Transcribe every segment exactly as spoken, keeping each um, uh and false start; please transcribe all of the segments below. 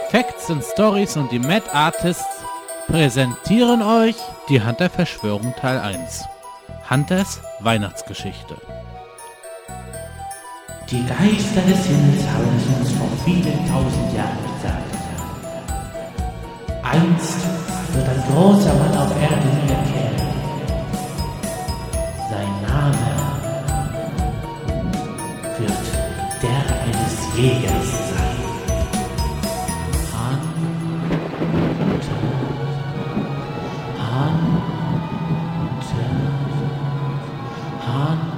Facts and Stories und die Mad Artists präsentieren euch die Hunter-Verschwörung Teil eins. Hunters Weihnachtsgeschichte. Die Geister des Himmels haben uns vor vielen tausend Jahren gesagt. Einst wird ein großer Mann auf Erden wiederkehren. Sein Name wird der eines Jägers sein. Hunter, Hunter, Hunter.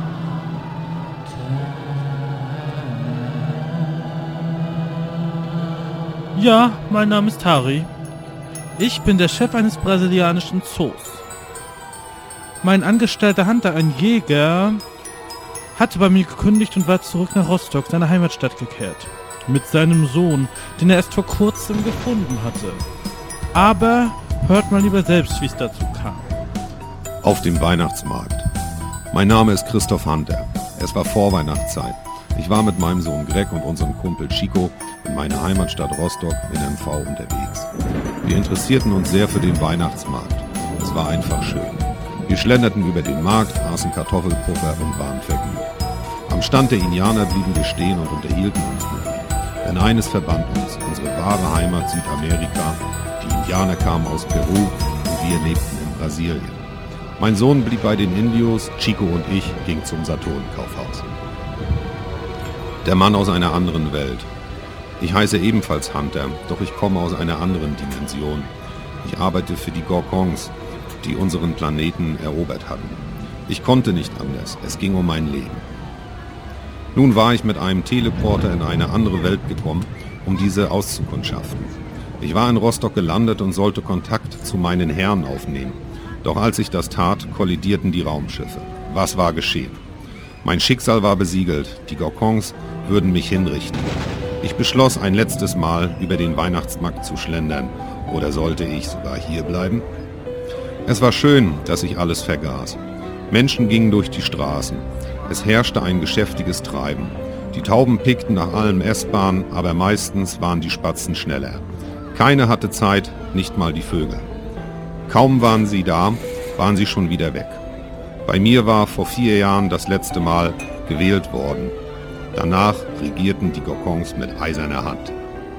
Ja, mein Name ist Tari. Ich bin der Chef eines brasilianischen Zoos. Mein angestellter Hunter, ein Jäger, hatte bei mir gekündigt und war zurück nach Rostock, seine Heimatstadt, gekehrt. Mit seinem Sohn, den er erst vor kurzem gefunden hatte. Aber hört mal lieber selbst, wie es dazu kam. Auf dem Weihnachtsmarkt. Mein Name ist Christoph Hunter. Es war Vorweihnachtszeit. Ich war mit meinem Sohn Greg und unserem Kumpel Chico in meiner Heimatstadt Rostock in M V unterwegs. Wir interessierten uns sehr für den Weihnachtsmarkt. Es war einfach schön. Wir schlenderten über den Markt, aßen Kartoffelpuffer und waren vergnügt. Am Stand der Indianer blieben wir stehen und unterhielten uns mit ihnen. Denn eines verband uns, unsere wahre Heimat Südamerika. Die Indianer kamen aus Peru und wir lebten in Brasilien. Mein Sohn blieb bei den Indios, Chico und ich gingen zum Saturn-Kaufhaus. Der Mann aus einer anderen Welt. Ich heiße ebenfalls Hunter, doch ich komme aus einer anderen Dimension. Ich arbeite für die Gorkongs, die unseren Planeten erobert hatten. Ich konnte nicht anders, es ging um mein Leben. Nun war ich mit einem Teleporter in eine andere Welt gekommen, um diese auszukundschaften. Ich war in Rostock gelandet und sollte Kontakt zu meinen Herren aufnehmen. Doch als ich das tat, kollidierten die Raumschiffe. Was war geschehen? Mein Schicksal war besiegelt, die Gorkongs würden mich hinrichten. Ich beschloss ein letztes Mal, über den Weihnachtsmarkt zu schlendern. Oder sollte ich sogar hier bleiben? Es war schön, dass ich alles vergaß. Menschen gingen durch die Straßen. Es herrschte ein geschäftiges Treiben. Die Tauben pickten nach allem Essbaren, aber meistens waren die Spatzen schneller. Keine hatte Zeit, nicht mal die Vögel. Kaum waren sie da, waren sie schon wieder weg. Bei mir war vor vier Jahren das letzte Mal gewählt worden. Danach regierten die Gorkongs mit eiserner Hand.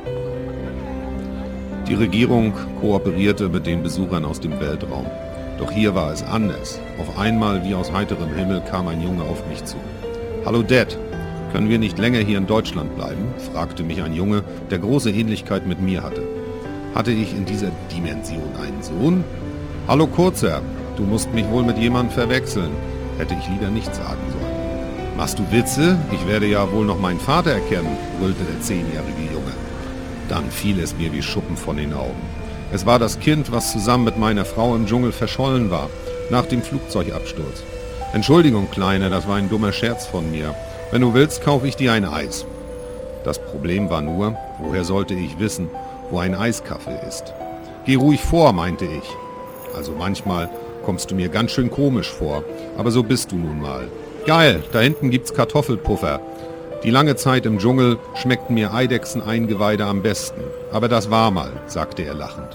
Die Regierung kooperierte mit den Besuchern aus dem Weltraum. Doch hier war es anders. Auf einmal, wie aus heiterem Himmel, kam ein Junge auf mich zu. »Hallo Dad, können wir nicht länger hier in Deutschland bleiben?« fragte mich ein Junge, der große Ähnlichkeit mit mir hatte. Hatte ich in dieser Dimension einen Sohn? »Hallo Kurzer, du musst mich wohl mit jemandem verwechseln«, hätte ich lieber nicht sagen sollen. »Machst du Witze? Ich werde ja wohl noch meinen Vater erkennen«, brüllte der zehnjährige Junge. Dann fiel es mir wie Schuppen von den Augen. Es war das Kind, was zusammen mit meiner Frau im Dschungel verschollen war, nach dem Flugzeugabsturz. »Entschuldigung, Kleiner, das war ein dummer Scherz von mir. Wenn du willst, kaufe ich dir ein Eis.« Das Problem war nur, woher sollte ich wissen, wo ein Eiskaffee ist? »Geh ruhig vor«, meinte ich. »Also manchmal kommst du mir ganz schön komisch vor, aber so bist du nun mal. Geil, da hinten gibt's Kartoffelpuffer. Die lange Zeit im Dschungel schmeckten mir Eidechseneingeweide am besten. Aber das war mal«, sagte er lachend.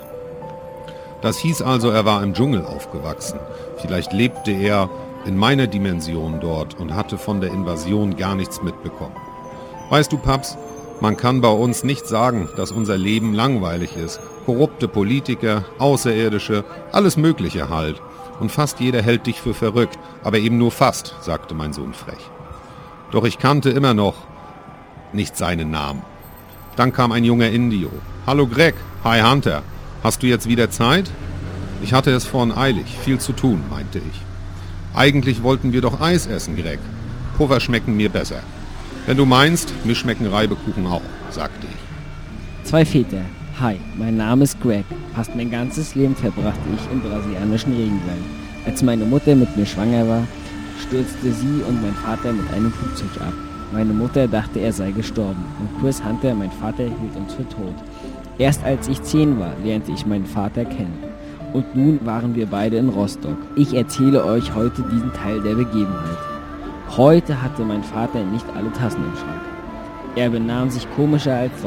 Das hieß also, er war im Dschungel aufgewachsen. Vielleicht lebte er in meiner Dimension dort und hatte von der Invasion gar nichts mitbekommen. Weißt du, Paps, man kann bei uns nicht sagen, dass unser Leben langweilig ist. Korrupte Politiker, Außerirdische, alles Mögliche halt. Und fast jeder hält dich für verrückt, aber eben nur fast, sagte mein Sohn frech. Doch ich kannte immer noch nicht seinen Namen. Dann kam ein junger Indio. »Hallo Greg, hi Hunter, hast du jetzt wieder Zeit?« Ich hatte es vorhin eilig, viel zu tun, meinte ich. »Eigentlich wollten wir doch Eis essen, Greg. Puffer schmecken mir besser.« »Wenn du meinst, mir schmecken Reibekuchen auch«, sagte ich. Zwei Väter. Hi, mein Name ist Greg. Fast mein ganzes Leben verbrachte ich im brasilianischen Regenwald. Als meine Mutter mit mir schwanger war, stürzte sie und mein Vater mit einem Flugzeug ab. Meine Mutter dachte, er sei gestorben und Chris Hunter, mein Vater, hielt uns für tot. Erst als ich zehn war, lernte ich meinen Vater kennen. Und nun waren wir beide in Rostock. Ich erzähle euch heute diesen Teil der Begebenheit. Heute hatte mein Vater nicht alle Tassen im Schrank. Er benahm sich komischer als sonst.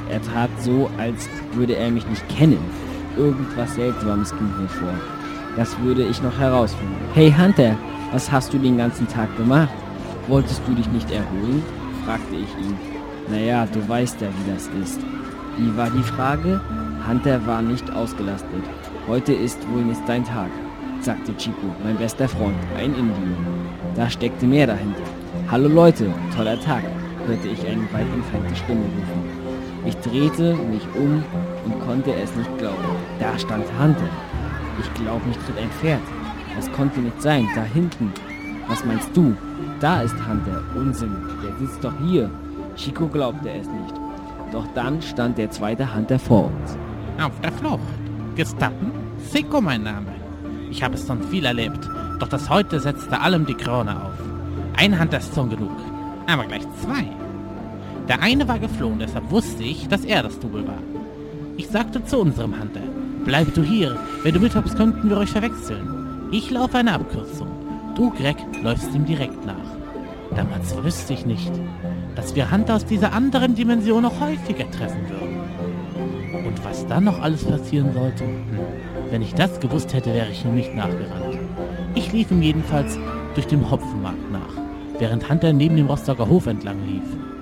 Er tat so, als würde er mich nicht kennen. Irgendwas Seltsames ging mir vor. Das würde ich noch herausfinden. Hey Hunter, was hast du den ganzen Tag gemacht? Wolltest du dich nicht erholen? Fragte ich ihn. Naja, du weißt ja, wie das ist. Wie war die Frage? Hunter war nicht ausgelastet. Heute ist wohl nicht dein Tag, sagte Chico, mein bester Freund, ein Indier. Da steckte mehr dahinter. Hallo Leute, toller Tag, hörte ich eine weit entfernte Stimme rufen. Ich drehte mich um und konnte es nicht glauben. Da stand Hunter. Ich glaube, mich tritt ein Pferd. Das konnte nicht sein, da hinten. Was meinst du? Da ist Hunter. Unsinn, der sitzt doch hier. Chico glaubte es nicht. Doch dann stand der zweite Hunter vor uns. Auf der Flucht. Gestatten? Seiko mein Name. Ich habe es schon viel erlebt, doch das heute setzte allem die Krone auf. Ein Hunter ist schon genug, aber gleich zwei. Der eine war geflohen, deshalb wusste ich, dass er das Double war. Ich sagte zu unserem Hunter, bleib du hier, wenn du mitkommst, könnten wir euch verwechseln. Ich laufe eine Abkürzung. Du, Greg, läufst ihm direkt nach. Damals wüsste ich nicht, dass wir Hunter aus dieser anderen Dimension noch häufiger treffen würden. Und was dann noch alles passieren sollte? Hm. Wenn ich das gewusst hätte, wäre ich ihm nicht nachgerannt. Ich lief ihm jedenfalls durch den Hopfenmarkt nach, während Hunter neben dem Rostocker Hof entlang lief.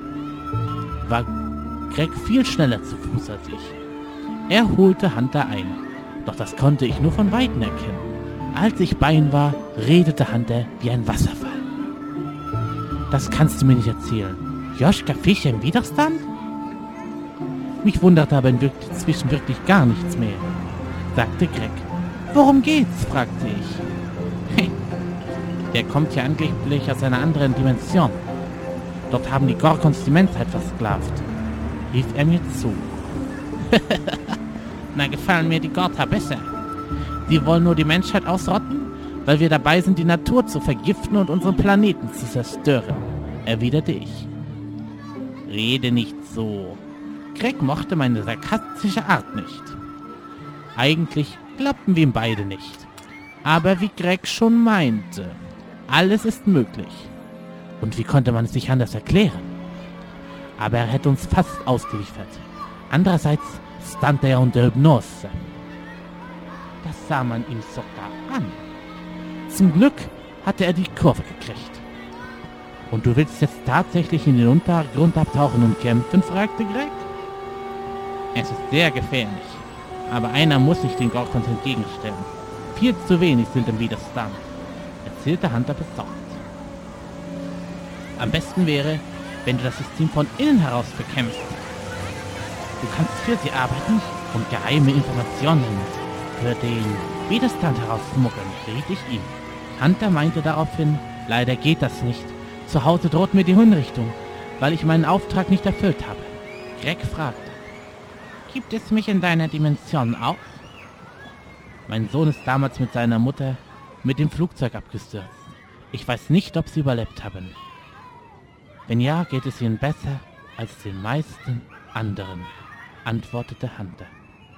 War Greg viel schneller zu Fuß als ich. Er holte Hunter ein, doch das konnte ich nur von Weitem erkennen. Als ich bei ihm war, redete Hunter wie ein Wasserfall. Das kannst du mir nicht erzählen. Joschka Fischer im Widerstand? Mich wunderte aber inzwischen wirklich gar nichts mehr, sagte Greg. Worum geht's? Fragte ich. Hey, der kommt ja angeblich aus einer anderen Dimension. Dort haben die Gorkons die Menschheit versklavt, rief er mir zu. Na, gefallen mir die Gorta besser. Sie wollen nur die Menschheit ausrotten, weil wir dabei sind, die Natur zu vergiften und unseren Planeten zu zerstören, erwiderte ich. Rede nicht so. Greg mochte meine sarkastische Art nicht. Eigentlich glaubten wir ihm beide nicht. Aber wie Greg schon meinte, alles ist möglich. Und wie konnte man es sich anders erklären? Aber er hätte uns fast ausgeliefert. Andererseits stand er unter Hypnose. Das sah man ihm sogar an. Zum Glück hatte er die Kurve gekriegt. Und du willst jetzt tatsächlich in den Untergrund abtauchen und kämpfen? Fragte Greg. Es ist sehr gefährlich. Aber einer muss sich den Gorkons entgegenstellen. Viel zu wenig sind im Widerstand, erzählte Hunter besorgt. Am besten wäre, wenn du das System von innen heraus bekämpfst. Du kannst für sie arbeiten und geheime Informationen für den Widerstand herausschmuggeln, riet ich ihm. Hunter meinte daraufhin, leider geht das nicht. Zu Hause droht mir die Hinrichtung, weil ich meinen Auftrag nicht erfüllt habe. Greg fragte, gibt es mich in deiner Dimension auch? Mein Sohn ist damals mit seiner Mutter mit dem Flugzeug abgestürzt. Ich weiß nicht, ob sie überlebt haben. Wenn ja, geht es ihnen besser als den meisten anderen, antwortete Hunter.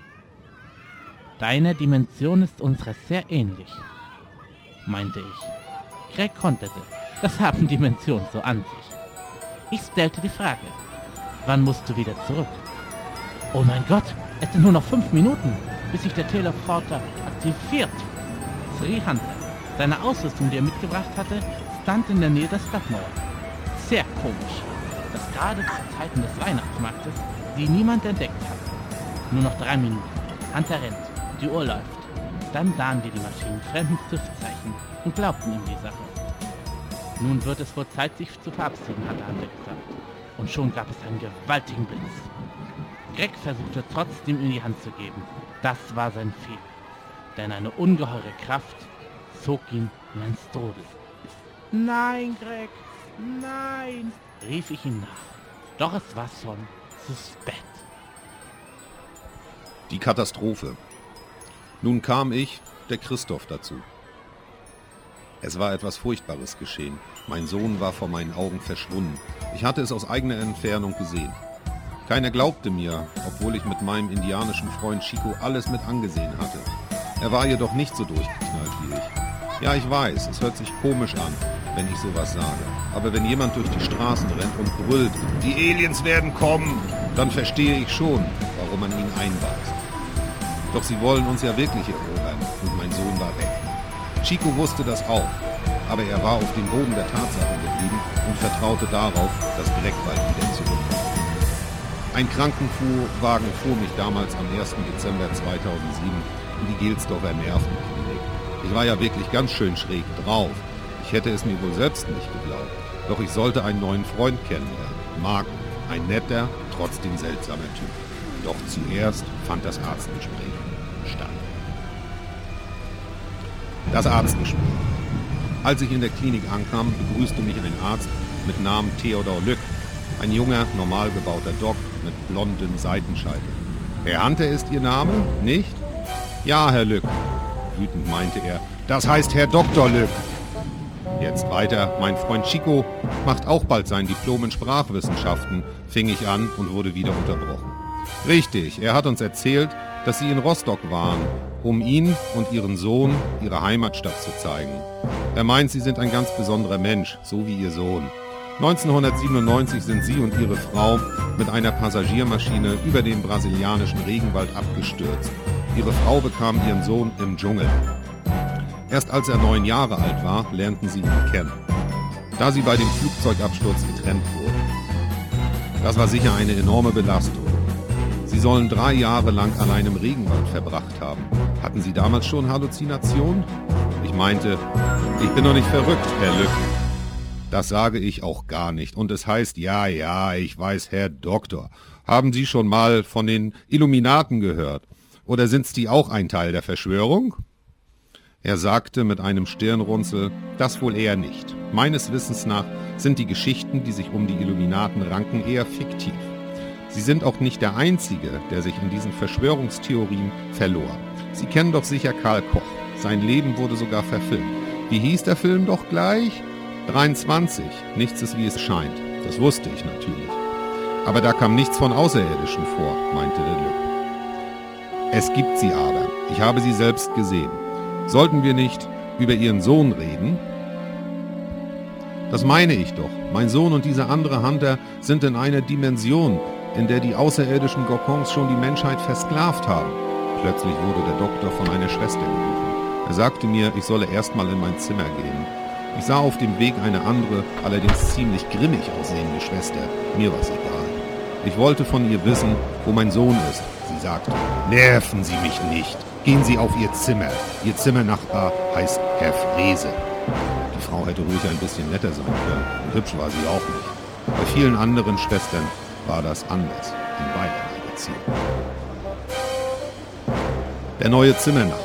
Deine Dimension ist unserer sehr ähnlich, meinte ich. Greg konterte, das haben Dimensionen so an sich. Ich stellte die Frage, wann musst du wieder zurück? Oh mein Gott, es sind nur noch fünf Minuten, bis sich der Teleporter aktiviert, schrie Hunter. Seine Ausrüstung, die er mitgebracht hatte, stand in der Nähe der Stadtmauer. Sehr komisch, dass gerade zu Zeiten des Weihnachtsmarktes sie niemand entdeckt hat. Nur noch drei Minuten. Hunter rennt, die Uhr läuft. Dann sahen wir die Maschinen fremden Schriftzeichen und glaubten ihm die Sache. Nun wird es wohl Zeit, sich zu verabschieden, hatte Hunter gesagt. Und schon gab es einen gewaltigen Blitz. Greg versuchte trotzdem in die Hand zu geben. Das war sein Fehler. Denn eine ungeheure Kraft zog ihn in ein Strudel. Nein, Greg, nein, rief ich ihm nach. Doch es war schon zu spät. Die Katastrophe. Nun kam ich, der Christoph, dazu. Es war etwas Furchtbares geschehen. Mein Sohn war vor meinen Augen verschwunden. Ich hatte es aus eigener Entfernung gesehen. Keiner glaubte mir, obwohl ich mit meinem indianischen Freund Chico alles mit angesehen hatte. Er war jedoch nicht so durchgeknallt wie ich. Ja, ich weiß, es hört sich komisch an, wenn ich sowas sage. Aber wenn jemand durch die Straßen rennt und brüllt, die Aliens werden kommen, dann verstehe ich schon, warum man ihn einweist. Doch sie wollen uns ja wirklich erobern und mein Sohn war weg. Chico wusste das auch, aber er war auf dem Boden der Tatsachen geblieben und vertraute darauf, dass Greg bald wieder zurückkommt. Ein Krankenwagen fuhr mich damals am ersten Dezember zweitausendsieben in die Gelsdorfer Nervenklinik. Ich war ja wirklich ganz schön schräg drauf. Ich hätte es mir wohl selbst nicht geglaubt. Doch ich sollte einen neuen Freund kennenlernen. Marco, ein netter, trotzdem seltsamer Typ. Doch zuerst fand das Arztgespräch statt. Das Arztgespräch. Als ich in der Klinik ankam, begrüßte mich ein Arzt mit Namen Theodor Lück. Ein junger, normal gebauter Doc mit blonden Seitenscheitel. Herr Hunter ist Ihr Name, nicht? Ja, Herr Lück. Wütend meinte er. Das heißt Herr Doktor Lück. Jetzt weiter. Mein Freund Chico macht auch bald sein Diplom in Sprachwissenschaften, fing ich an und wurde wieder unterbrochen. Richtig, er hat uns erzählt, dass Sie in Rostock waren, um ihn und Ihren Sohn Ihre Heimatstadt zu zeigen. Er meint, Sie sind ein ganz besonderer Mensch, so wie Ihr Sohn. neunzehnhundertsiebenundneunzig sind Sie und Ihre Frau mit einer Passagiermaschine über den brasilianischen Regenwald abgestürzt. Ihre Frau bekam ihren Sohn im Dschungel. Erst als er neun Jahre alt war, lernten sie ihn kennen, da sie bei dem Flugzeugabsturz getrennt wurden. Das war sicher eine enorme Belastung. Sie sollen drei Jahre lang allein im Regenwald verbracht haben. Hatten Sie damals schon Halluzinationen? Ich meinte, ich bin doch nicht verrückt, Herr Lück. Das sage ich auch gar nicht. Und es heißt, ja, ja, ich weiß, Herr Doktor. Haben Sie schon mal von den Illuminaten gehört? Oder sind die auch ein Teil der Verschwörung? Er sagte mit einem Stirnrunzel, das wohl eher nicht. Meines Wissens nach sind die Geschichten, die sich um die Illuminaten ranken, eher fiktiv. Sie sind auch nicht der Einzige, der sich in diesen Verschwörungstheorien verlor. Sie kennen doch sicher Karl Koch. Sein Leben wurde sogar verfilmt. Wie hieß der Film doch gleich? dreiundzwanzig. Nichts ist, wie es scheint. Das wusste ich natürlich. Aber da kam nichts von Außerirdischen vor, meinte der Lück. Es gibt sie aber. Ich habe sie selbst gesehen. Sollten wir nicht über Ihren Sohn reden? Das meine ich doch. Mein Sohn und dieser andere Hunter sind in einer Dimension, in der die außerirdischen Gorkons schon die Menschheit versklavt haben. Plötzlich wurde der Doktor von einer Schwester gerufen. Er sagte mir, ich solle erstmal in mein Zimmer gehen. Ich sah auf dem Weg eine andere, allerdings ziemlich grimmig aussehende Schwester. Mir war's egal. Ich wollte von ihr wissen, wo mein Sohn ist. Sie sagte, nerven Sie mich nicht. Gehen Sie auf Ihr Zimmer. Ihr Zimmernachbar heißt Herr Frese. Die Frau hätte ruhig ein bisschen netter sein können. Und hübsch war sie auch nicht. Bei vielen anderen Schwestern war das anders. In beiderlei Beziehung. Der neue Zimmernachbar.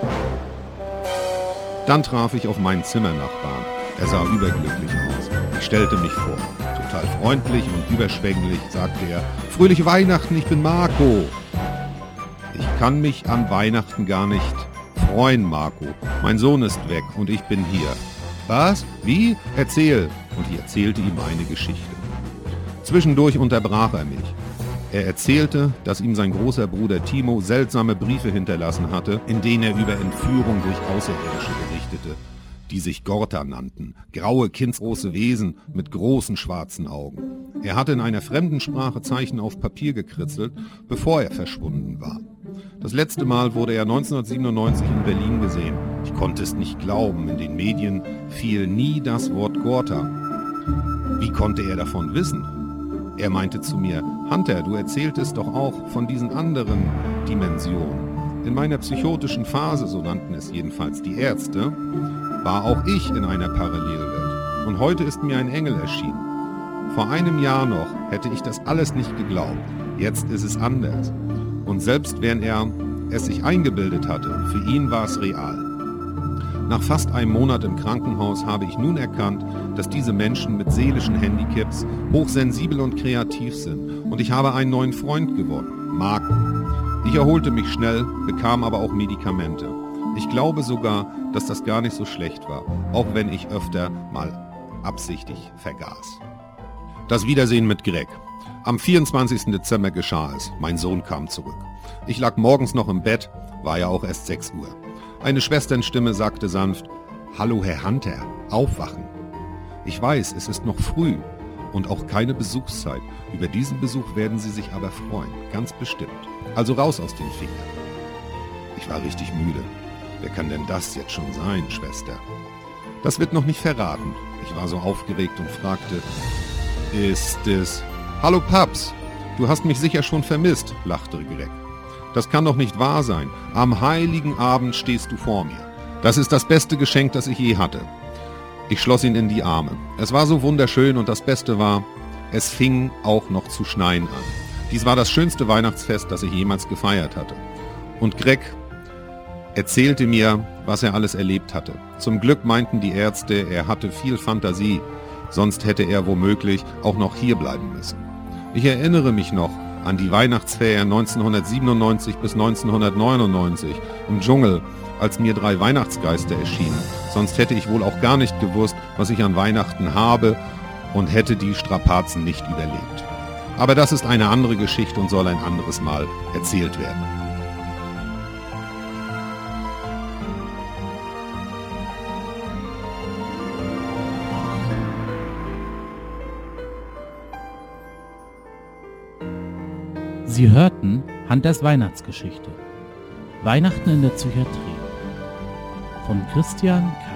Dann traf ich auf meinen Zimmernachbarn. Er sah überglücklich aus. Ich stellte mich vor. Total freundlich und überschwänglich sagte er, Fröhliche Weihnachten, ich bin Marco. Ich kann mich an Weihnachten gar nicht freuen, Marco. Mein Sohn ist weg und ich bin hier. Was? Wie? Erzähl. Und ich erzählte ihm eine Geschichte. Zwischendurch unterbrach er mich. Er erzählte, dass ihm sein großer Bruder Timo seltsame Briefe hinterlassen hatte, in denen er über Entführung durch Außerirdische berichtete, die sich Gorta nannten, graue, kindsgroße Wesen mit großen schwarzen Augen. Er hatte in einer fremden Sprache Zeichen auf Papier gekritzelt, bevor er verschwunden war. Das letzte Mal wurde er neunzehnhundertsiebenundneunzig in Berlin gesehen. Ich konnte es nicht glauben, in den Medien fiel nie das Wort Gorta. Wie konnte er davon wissen? Er meinte zu mir, Hunter, du erzähltest doch auch von diesen anderen Dimensionen. In meiner psychotischen Phase, so nannten es jedenfalls die Ärzte, war auch ich in einer Parallelwelt. Und heute ist mir ein Engel erschienen. Vor einem Jahr noch hätte ich das alles nicht geglaubt. Jetzt ist es anders. Und selbst wenn er es sich eingebildet hatte, für ihn war es real. Nach fast einem Monat im Krankenhaus habe ich nun erkannt, dass diese Menschen mit seelischen Handicaps hochsensibel und kreativ sind. Und ich habe einen neuen Freund gewonnen, Marco. Ich erholte mich schnell, bekam aber auch Medikamente. Ich glaube sogar, dass das gar nicht so schlecht war, auch wenn ich öfter mal absichtlich vergaß. Das Wiedersehen mit Greg. Am vierundzwanzigsten Dezember geschah es. Mein Sohn kam zurück. Ich lag morgens noch im Bett, war ja auch erst sechs Uhr. Eine Schwesternstimme sagte sanft, »Hallo, Herr Hunter, aufwachen.« Ich weiß, es ist noch früh und auch keine Besuchszeit. Über diesen Besuch werden Sie sich aber freuen, ganz bestimmt. Also raus aus den Fingern. Ich war richtig müde. Wer kann denn das jetzt schon sein, Schwester? Das wird noch nicht verraten. Ich war so aufgeregt und fragte, ist es... Hallo Paps, du hast mich sicher schon vermisst, lachte Greg. Das kann doch nicht wahr sein. Am heiligen Abend stehst du vor mir. Das ist das beste Geschenk, das ich je hatte. Ich schloss ihn in die Arme. Es war so wunderschön und das Beste war, es fing auch noch zu schneien an. Dies war das schönste Weihnachtsfest, das ich jemals gefeiert hatte. Und Greg erzählte mir, was er alles erlebt hatte. Zum Glück meinten die Ärzte, er hatte viel Fantasie, sonst hätte er womöglich auch noch hier bleiben müssen. Ich erinnere mich noch an die Weihnachtsferien neunzehnhundertsiebenundneunzig bis neunzehnhundertneunundneunzig im Dschungel, als mir drei Weihnachtsgeister erschienen. Sonst hätte ich wohl auch gar nicht gewusst, was ich an Weihnachten habe und hätte die Strapazen nicht überlebt. Aber das ist eine andere Geschichte und soll ein anderes Mal erzählt werden. Sie hörten Hunters Weihnachtsgeschichte. Weihnachten in der Psychiatrie von Christian K.